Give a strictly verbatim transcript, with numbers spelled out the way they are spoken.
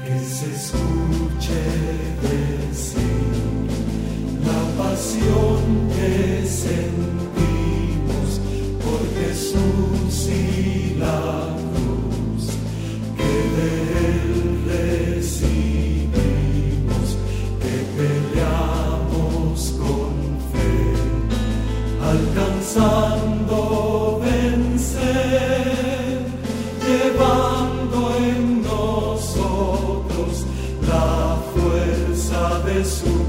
Que se escuche decir la pasión que sentimos por Jesús y la cruz, que de Él recibimos, que peleamos con fe, alcanzando vencer, llevando en nosotros la fuerza de su